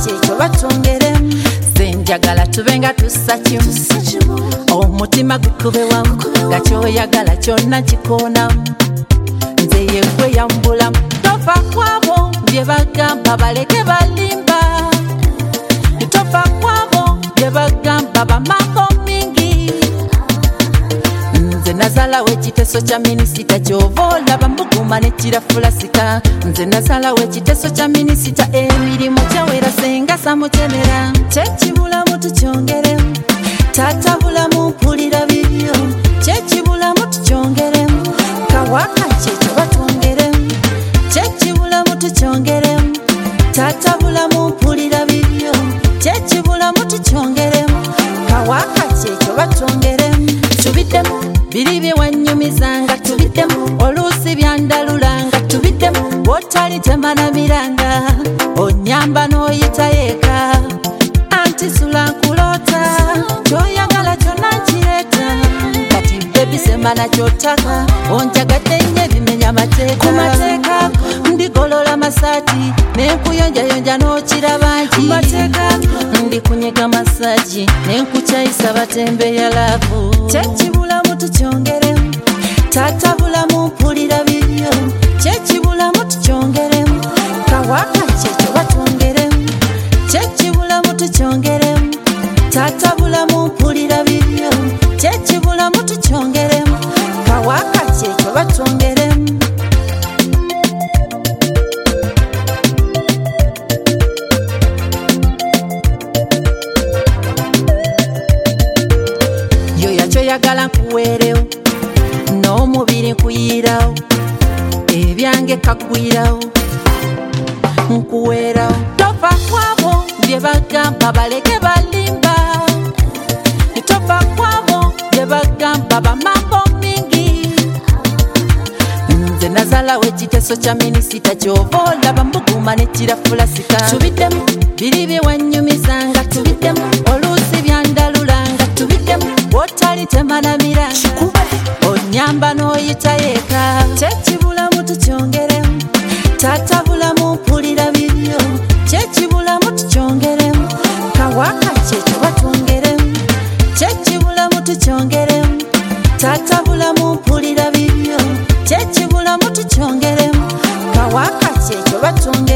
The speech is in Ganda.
kyekyo batwongeremu. Senjagala tubenga tussa kimu, omutima gukube wamu, nga kyoyagala kyonna kikoonamu. Nze yegwe yambulamu, tofa kwabo bye bagamba baleke balimba, tofa kwabo bye bagamba bamambo mingi. Nze nazalawo ekiteeso kya minisita kyova olaba mbuguma ne kirafulasika. Nze nazalawo ekiteeso kya minisita emirimu gyawera senga samutemera. Kyekibulamu tukyongeremu, taata bulamu mpulira bibyo. Kyekibulamu tukyongeremu, kawaka kyekyo batwongeremu. Kyekibulamu tukyongeremu, taata bulamu mpulira bibyo. Kyekibulamu tukyongeremu, kawaka kyekyo batwongeremu. Tubiddemu biri bye wanyumizanga, tubiddemu oluusi byandalulanga, tubiddemu bw'otali temanamiranga, onyamba n'oyita yeeka. Anti sula nkuloota, kyoyagala kyonna nkireeta. Kati bebi semana kyotaka, onjagadde nnyo ebimenya amateeka. Ku mateeka ndigolola masaati, nenkuyonjayonja n'okiraba nti mateeka. Ndikunyega masaji, nenkukyayisa batembeya laavu. Kyekibulamu tukyongeremu, taata bulamu mpulira bibyo. Kyekibulamu tukyongeremu, kawaka kyekyo batwongeremu. Kyekibulamu tukyongeremu, taata bulamu mpulira bibyo. Kyekibulamu tukyongeremu, kawaka kyekyo batwongeremu. Yoya kyoyagala nkuweerewo, n'omubiri nkuyirawo, ebyange kagwirawo, nkuweerawo. Tofa kwabo bye bagamba baleke balimba, tofa kwabo bye bagamba bamambo mingi. Nze nazalawo ekiteeso kya minisita kyova olaba mbuguma ne kirafulasika. Tubiddemu biri bye wanyumizanga, tubiddemu oluusi byandalulanga, tubiddemu bw'otali temanamiranga, onyamba n'oyita yeeka. Kyekibulamu tukyongeremu, taata bulamu mpulira bibyo. Kyekibulamu tukyongeremu, kawaka kyekyo batwongeremu. Kyekibulamu tukyongeremu, taata bulamu mpulira bibyo. Kyekibulamu tukyongeremu, kawaka kyekyo batwongeremu.